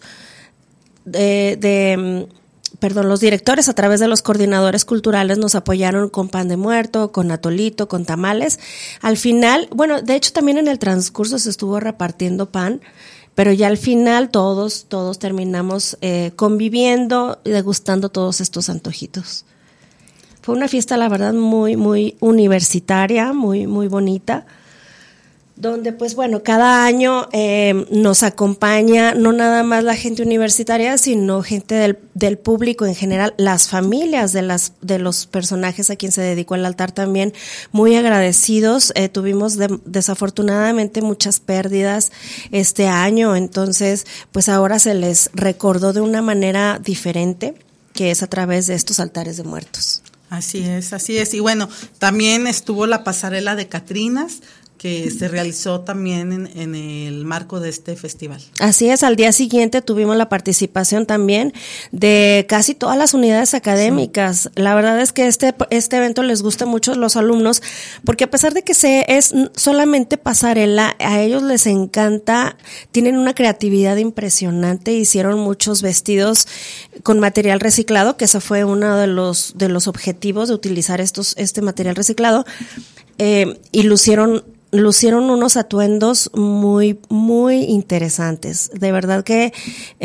directores, a través de los coordinadores culturales, nos apoyaron con pan de muerto, con atolito, con tamales. Al final, de hecho también en el transcurso se estuvo repartiendo pan, pero ya al final todos terminamos conviviendo y degustando todos estos antojitos. Fue una fiesta, la verdad, muy, muy universitaria, muy, muy bonita, donde cada año nos acompaña no nada más la gente universitaria, sino gente del público en general, las familias de los personajes a quien se dedicó el altar también, muy agradecidos. Tuvimos desafortunadamente muchas pérdidas este año, entonces pues ahora se les recordó de una manera diferente, que es a través de estos altares de muertos. Así es. Y también estuvo la pasarela de Catrinas, que se realizó también en el marco de este festival. Así es, al día siguiente tuvimos la participación también de casi todas las unidades académicas. Sí. La verdad es que este evento les gusta mucho a los alumnos, porque a pesar de que es solamente pasarela, a ellos les encanta, tienen una creatividad impresionante, hicieron muchos vestidos con material reciclado, que ese fue uno de los objetivos de utilizar este material reciclado, y lucieron unos atuendos muy, muy interesantes. De verdad que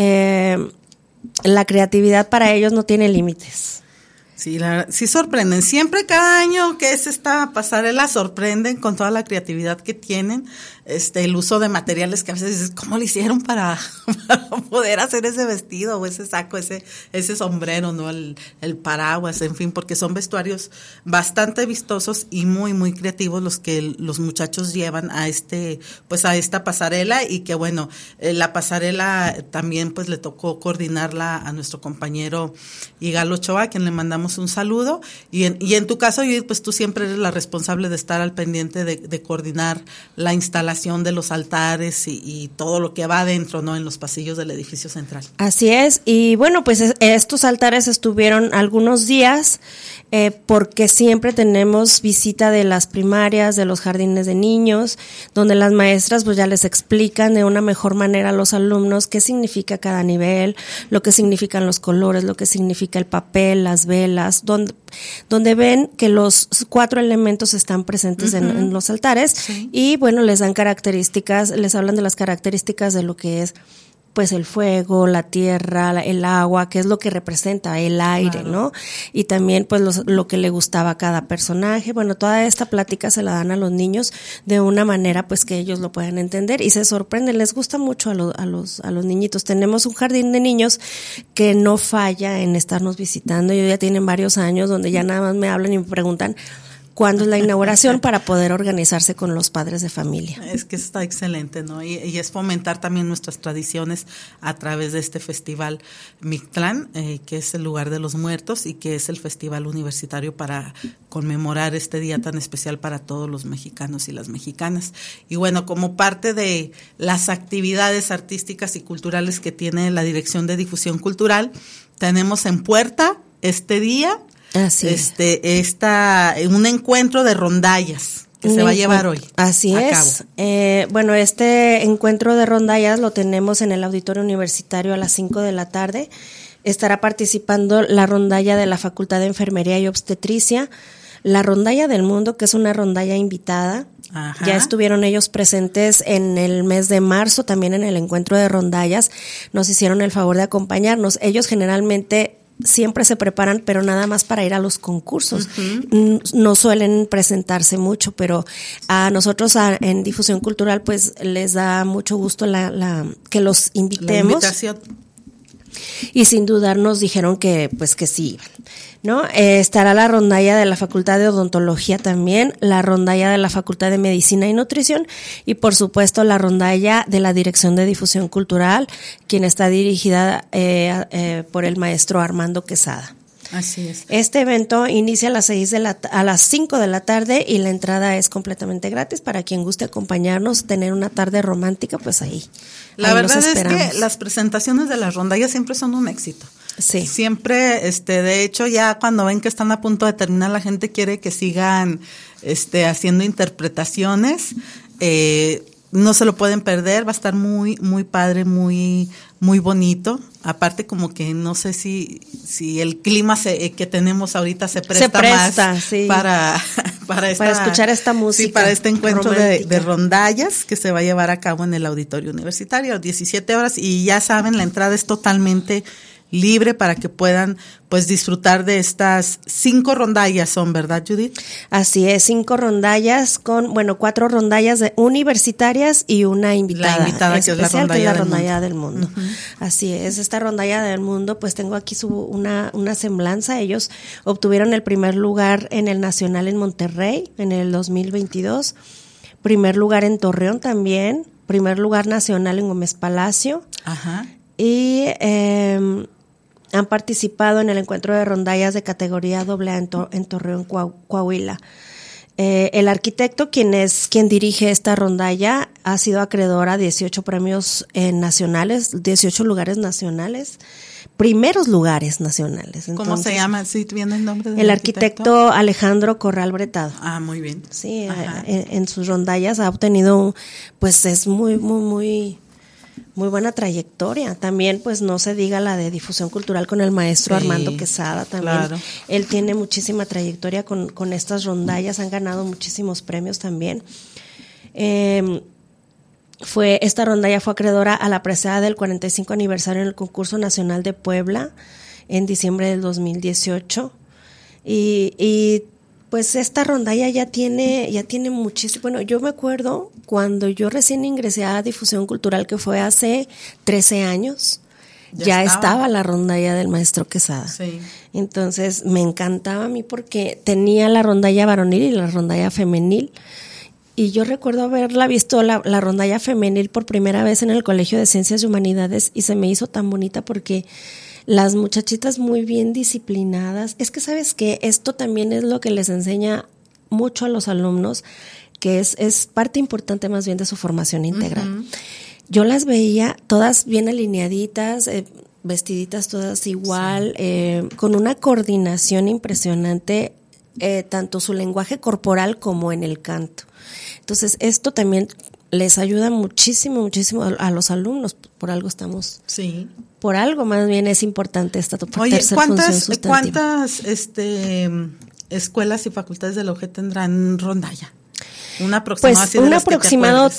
la creatividad para ellos no tiene límites. Sí, sorprenden. Siempre, cada año que es esta pasarela, sorprenden con toda la creatividad que tienen. El uso de materiales que a veces dices, ¿cómo lo hicieron para poder hacer ese vestido o ese saco, ese sombrero, ¿no? El paraguas, en fin, porque son vestuarios bastante vistosos y muy, muy creativos los que los muchachos llevan a esta pasarela, y que la pasarela también pues le tocó coordinarla a nuestro compañero Igalo Ochoa, a quien le mandamos un saludo, y en tu caso, Judith, pues tú siempre eres la responsable de estar al pendiente de coordinar la instalación de los altares y todo lo que va adentro, ¿no? En los pasillos del edificio central. Así es, y pues estos altares estuvieron algunos días, porque siempre tenemos visita de las primarias, de los jardines de niños, donde las maestras pues ya les explican de una mejor manera a los alumnos qué significa cada nivel, lo que significan los colores, lo que significa el papel, las velas, donde ven que los 4 elementos están presentes en los altares, y bueno, les dan características, les hablan de las características de lo que es pues el fuego, la tierra, el agua, que es lo que representa el aire, claro, ¿no? Y también pues lo que le gustaba a cada personaje. Bueno, toda esta plática se la dan a los niños de una manera pues que ellos lo puedan entender y se sorprenden, les gusta mucho a los niñitos. Tenemos un jardín de niños que no falla en estarnos visitando. Ellos ya tienen varios años donde ya nada más me hablan y me preguntan cuándo es la inauguración para poder organizarse con los padres de familia. Es que está excelente, ¿no? Y es fomentar también nuestras tradiciones a través de este festival Mictlán, que es el lugar de los muertos y que es el festival universitario para conmemorar este día tan especial para todos los mexicanos y las mexicanas. Y bueno, como parte de las actividades artísticas y culturales que tiene la Dirección de Difusión Cultural, tenemos en puerta este día un encuentro de rondallas que se va a llevar hoy. Así es. Bueno, este encuentro de rondallas lo tenemos en el Auditorio Universitario a las 5 de la tarde. Estará participando la rondalla de la Facultad de Enfermería y Obstetricia, la rondalla del mundo, que es una rondalla invitada. Ajá. Ya estuvieron ellos presentes en el mes de marzo, también en el encuentro de rondallas. Nos hicieron el favor de acompañarnos. Ellos generalmente siempre se preparan, pero nada más para ir a los concursos. No suelen presentarse mucho, pero a nosotros en Difusión Cultural pues les da mucho gusto que los invitemos. La invitación. Y sin dudar nos dijeron que sí iban, ¿no? Estará la rondalla de la Facultad de Odontología también, la rondalla de la Facultad de Medicina y Nutrición y por supuesto la rondalla de la Dirección de Difusión Cultural, quien está dirigida por el maestro Armando Quesada. Así es. Este evento inicia a las 5 de la tarde y la entrada es completamente gratis para quien guste acompañarnos, tener una tarde romántica, pues ahí. La verdad es que las presentaciones de las rondallas siempre son un éxito. Sí. Siempre, de hecho, ya cuando ven que están a punto de terminar, la gente quiere que sigan, haciendo interpretaciones. No se lo pueden perder, va a estar muy, muy padre, muy, muy bonito. Aparte, como que no sé si el clima que tenemos ahorita se presta más sí, para escuchar esta música. Sí, para este encuentro de rondallas que se va a llevar a cabo en el Auditorio Universitario a 17 horas. Y ya saben, la entrada es totalmente libre para que puedan pues disfrutar de estas 5 rondallas son, ¿verdad, Judith? Así es, 5 rondallas 4 rondallas universitarias y una invitada. La invitada especial, que es la rondalla del mundo. Así es, esta rondalla del mundo, pues tengo aquí una semblanza. Ellos obtuvieron el primer lugar en el Nacional en Monterrey en el 2022, primer lugar en Torreón también, primer lugar nacional en Gómez Palacio. Ajá. Y han participado en el encuentro de rondallas de categoría AA en Torreón, Coahuila. El arquitecto, quien dirige esta rondalla, ha sido acreedor a 18 premios nacionales, 18 lugares nacionales, primeros lugares nacionales. Entonces, ¿cómo se llama? ¿Sí viene el nombre del el arquitecto Alejandro Corral Bretado. Ah, muy bien. Sí, en sus rondallas ha obtenido, pues es muy, muy, muy muy buena trayectoria. También, pues no se diga la de Difusión Cultural con el maestro Armando Quesada también. Claro. Él tiene muchísima trayectoria con estas rondallas, han ganado muchísimos premios también. Esta rondalla fue acreedora a la presea del 45 aniversario en el Concurso Nacional de Puebla en diciembre del 2018. Y pues esta rondalla ya tiene muchísimo. Bueno, yo me acuerdo cuando yo recién ingresé a Difusión Cultural, que fue hace 13 años, ya estaba la rondalla del maestro Quesada. Sí. Entonces me encantaba a mí porque tenía la rondalla varonil y la rondalla femenil. Y yo recuerdo haberla visto la rondalla femenil por primera vez en el Colegio de Ciencias y Humanidades y se me hizo tan bonita porque las muchachitas muy bien disciplinadas. Es que sabes que esto también es lo que les enseña mucho a los alumnos, que es parte importante más bien de su formación integral. Yo las veía todas bien alineaditas, vestiditas todas igual, con una coordinación impresionante, tanto su lenguaje corporal como en el canto. Entonces esto también les ayuda muchísimo, muchísimo a los alumnos. Por algo estamos. Sí. Por algo más bien es importante esta Oye, tercera función sustantiva. ¿cuántas escuelas y facultades de la UG tendrán rondalla? Un aproximado. Pues un aproximado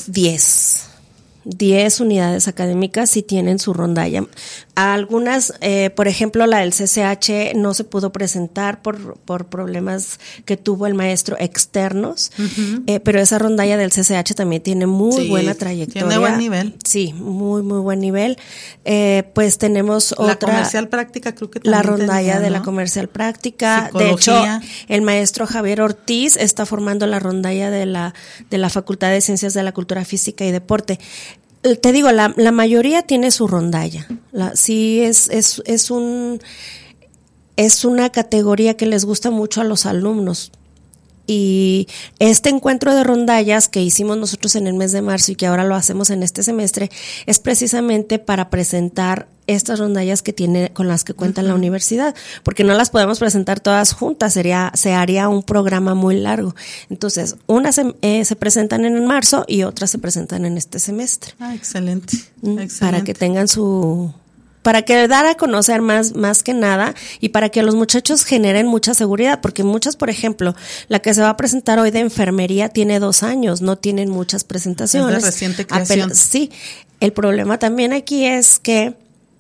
10 unidades académicas sí tienen su rondalla. Algunas, por ejemplo, la del CCH no se pudo presentar por problemas que tuvo el maestro externos, pero esa rondalla del CCH también tiene muy buena trayectoria. Tiene buen nivel. Sí, muy, muy buen nivel. Pues tenemos otra. La comercial práctica creo que también la rondalla tenía, ¿no? de la comercial práctica. Psicología. De hecho, el maestro Javier Ortiz está formando la rondalla de la Facultad de Ciencias de la Cultura Física y Deporte. Te digo, la mayoría tiene su rondalla. Sí, es una categoría que les gusta mucho a los alumnos. Y este encuentro de rondallas que hicimos nosotros en el mes de marzo y que ahora lo hacemos en este semestre es precisamente para presentar estas rondallas con las que cuenta la universidad, porque no las podemos presentar todas juntas, se haría un programa muy largo. Entonces, unas se presentan en marzo y otras se presentan en este semestre. Excelente. Para que tengan para que dar a conocer más que nada y para que los muchachos generen mucha seguridad, porque muchas, por ejemplo, la que se va a presentar hoy de enfermería tiene 2 años, no tienen muchas presentaciones. Es de reciente creación. Sí, el problema también aquí es que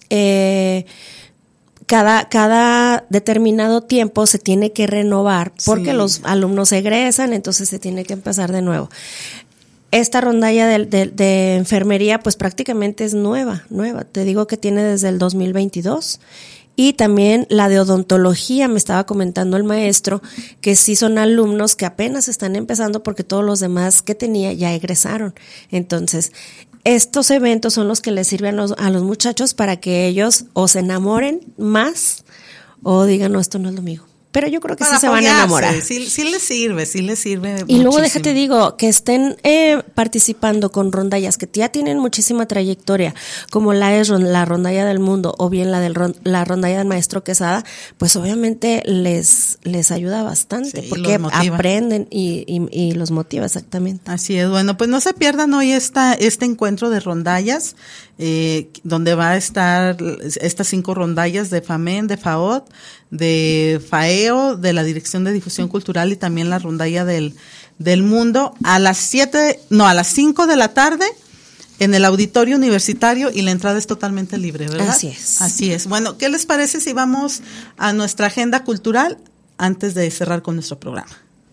cada determinado tiempo se tiene que renovar porque los alumnos egresan, entonces se tiene que empezar de nuevo. Esta rondalla de enfermería pues prácticamente es nueva. Te digo que tiene desde el 2022. Y también la de odontología, me estaba comentando el maestro, que sí son alumnos que apenas están empezando porque todos los demás que tenía ya egresaron. Entonces, estos eventos son los que les sirven a los muchachos para que ellos o se enamoren más o digan, no, esto no es lo mío. Pero yo creo que sí se van a enamorar. Sí les sirve Y muchísimo. luego déjate digo, que estén participando con rondallas que ya tienen muchísima trayectoria, como la rondalla del mundo o bien la rondalla del maestro Quesada, pues obviamente les ayuda bastante, porque aprenden y los motiva exactamente. Así es, bueno, pues no se pierdan hoy este encuentro de rondallas, donde va a estar estas 5 rondallas de FAMEN, de FAOT, de FAEO, de la Dirección de Difusión Cultural y también la rondalla del mundo a las 5 de la tarde en el auditorio universitario y la entrada es totalmente libre, ¿verdad? Así es. Bueno, ¿qué les parece si vamos a nuestra agenda cultural antes de cerrar con nuestro programa?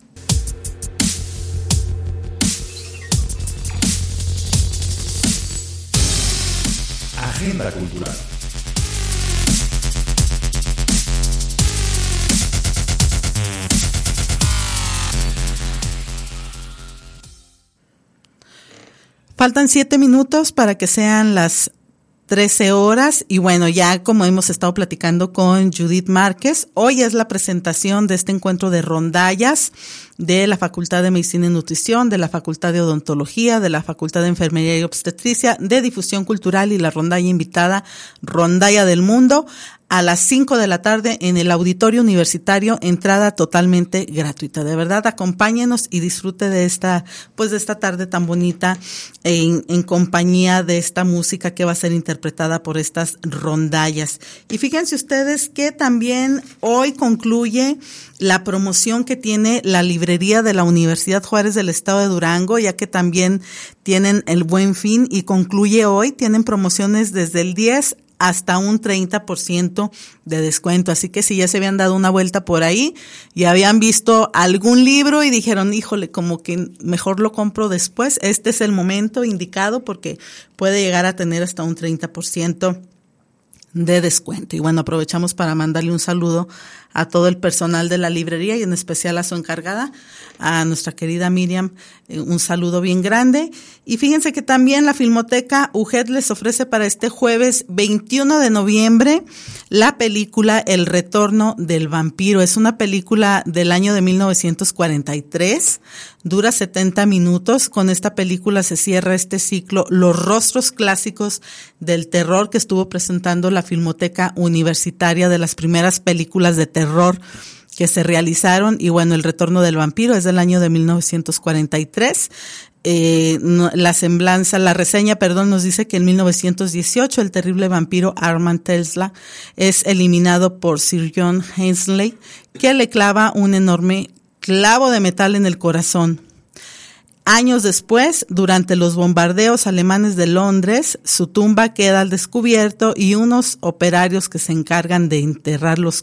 Agenda cultural. Faltan 7 minutos para que sean las 13 horas y bueno, ya como hemos estado platicando con Judith Márquez, hoy es la presentación de este encuentro de rondallas de la Facultad de Medicina y Nutrición, de la Facultad de Odontología, de la Facultad de Enfermería y Obstetricia, de Difusión Cultural y la rondalla invitada, Rondalla del Mundo, a las 5 de la tarde en el auditorio universitario, entrada totalmente gratuita. De verdad, acompáñenos y disfrute de esta tarde tan bonita en compañía de esta música que va a ser interpretada por estas rondallas. Y fíjense ustedes que también hoy concluye la promoción que tiene la librería de la Universidad Juárez del Estado de Durango, ya que también tienen el Buen Fin y concluye hoy, tienen promociones desde el 10 hasta un 30% de descuento. Así que si ya se habían dado una vuelta por ahí y habían visto algún libro y dijeron, híjole, como que mejor lo compro después, este es el momento indicado porque puede llegar a tener hasta un 30% de descuento. Y bueno, aprovechamos para mandarle un saludo a todo el personal de la librería y en especial a su encargada, a nuestra querida Miriam, un saludo bien grande. Y fíjense que también la Filmoteca UGED les ofrece para este jueves 21 de noviembre la película El Retorno del Vampiro. Es una película del año de 1943, dura 70 minutos. Con esta película se cierra este ciclo Los Rostros Clásicos del Terror que estuvo presentando la Filmoteca Universitaria, de las primeras películas de terror que se realizaron. Y bueno, El Retorno del Vampiro es del año de 1943. la reseña, nos dice que en 1918 el terrible vampiro Armand Tesla es eliminado por Sir John Hensley, que le clava un enorme clavo de metal en el corazón. Años después, durante los bombardeos alemanes de Londres, su tumba queda al descubierto y unos operarios que se encargan de enterrar los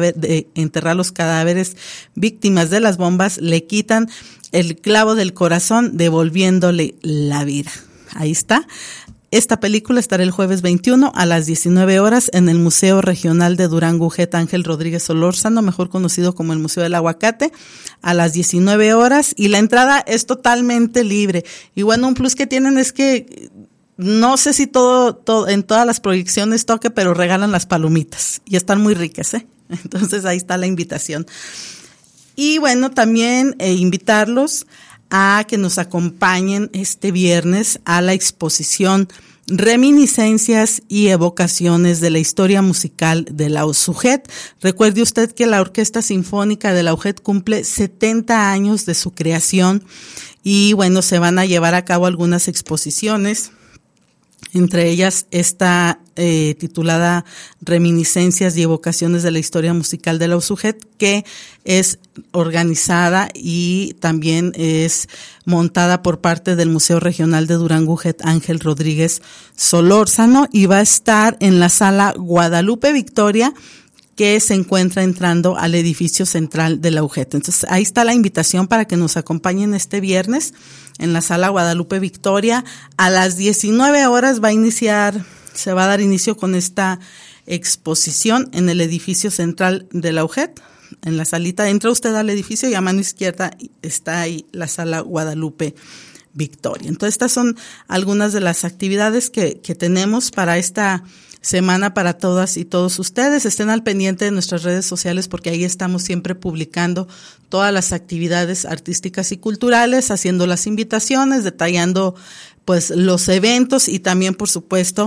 cadáveres víctimas de las bombas le quitan el clavo del corazón, devolviéndole la vida. Ahí está. Esta película estará el jueves 21 a las 19 horas en el Museo Regional de Durango UGET Ángel Rodríguez Solórzano, mejor conocido como el Museo del Aguacate, a las 19 horas, y la entrada es totalmente libre. Y bueno, un plus que tienen es que no sé si todo en todas las proyecciones toque, pero regalan las palomitas y están muy ricas, ¿eh? Entonces ahí está la invitación. Y bueno, también invitarlos a que nos acompañen este viernes a la exposición Reminiscencias y Evocaciones de la Historia Musical de la UGET. Recuerde usted que la Orquesta Sinfónica de la UGET cumple 70 años de su creación y bueno, se van a llevar a cabo algunas exposiciones. Entre ellas esta titulada Reminiscencias y Evocaciones de la Historia Musical de la UGET, que es organizada y también es montada por parte del Museo Regional de Durango UGET Ángel Rodríguez Solórzano, y va a estar en la Sala Guadalupe Victoria, que se encuentra entrando al edificio central de la UGET. Entonces, ahí está la invitación para que nos acompañen este viernes en la Sala Guadalupe Victoria. A las 19 horas se va a dar inicio con esta exposición en el edificio central de la UGET. En la salita, entra usted al edificio y a mano izquierda está ahí la Sala Guadalupe Victoria. Entonces, estas son algunas de las actividades que tenemos para esta semana para todas y todos ustedes. Estén al pendiente de nuestras redes sociales porque ahí estamos siempre publicando todas las actividades artísticas y culturales, haciendo las invitaciones, detallando pues los eventos y también, por supuesto,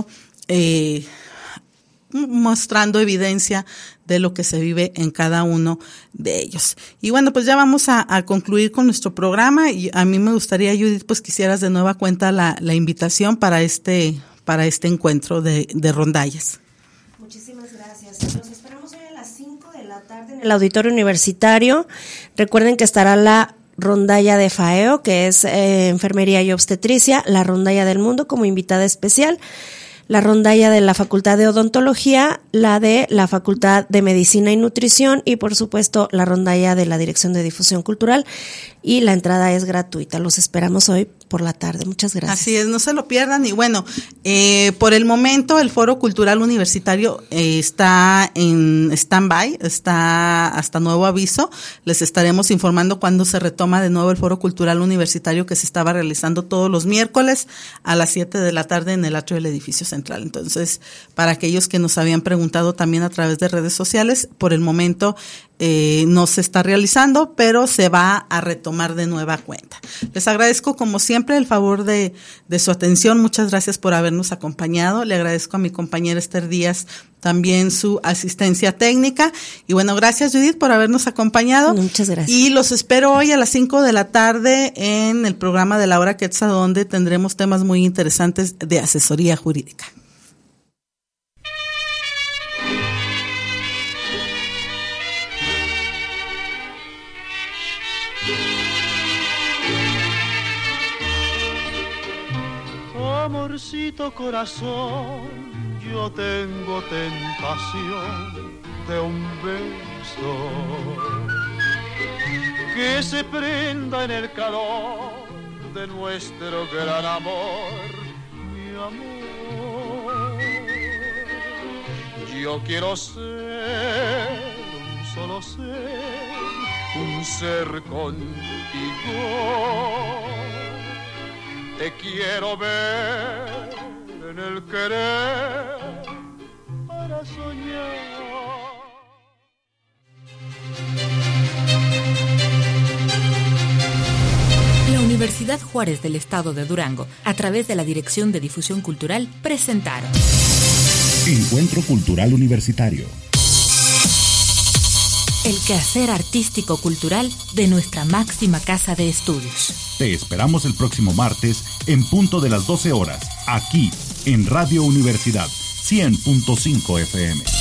mostrando evidencia de lo que se vive en cada uno de ellos. Y bueno, pues ya vamos a concluir con nuestro programa, y a mí me gustaría, Judith, pues quisieras de nueva cuenta la invitación para este encuentro de rondallas. Muchísimas gracias. Los esperamos hoy a las 5 de la tarde en el Auditorio Universitario. Recuerden que estará la rondalla de FAEO, que es Enfermería y Obstetricia, la rondalla del mundo como invitada especial, la rondalla de la Facultad de Odontología, la de la Facultad de Medicina y Nutrición y, por supuesto, la rondalla de la Dirección de Difusión Cultural, y la entrada es gratuita. Los esperamos hoy por la tarde. Muchas gracias. Así es, no se lo pierdan. Y bueno, por el momento el Foro Cultural Universitario está en stand-by, está hasta nuevo aviso. Les estaremos informando cuando se retoma de nuevo el Foro Cultural Universitario, que se estaba realizando todos los miércoles a las 7 de la tarde en el atrio del edificio central. Entonces, para aquellos que nos habían preguntado también a través de redes sociales, por el momento no se está realizando, pero se va a retomar de nueva cuenta. Les agradezco como siempre el favor de su atención. Muchas gracias por habernos acompañado. Le agradezco a mi compañera Esther Díaz también su asistencia técnica. Y bueno, gracias, Judith, por habernos acompañado. Muchas gracias. Y los espero hoy a las 5 de la tarde en el programa de La Hora Quetzá, donde tendremos temas muy interesantes de asesoría jurídica. Amorcito corazón, yo tengo tentación de un beso que se prenda en el calor de nuestro gran amor, mi amor. Yo quiero ser un solo ser, un ser contigo. Te quiero ver en el querer para soñar. La Universidad Juárez del Estado de Durango, a través de la Dirección de Difusión Cultural, presentaron Encuentro Cultural Universitario. el quehacer artístico-cultural de nuestra máxima casa de estudios. Te esperamos el próximo martes en punto de las 12 horas, aquí en Radio Universidad 100.5 FM.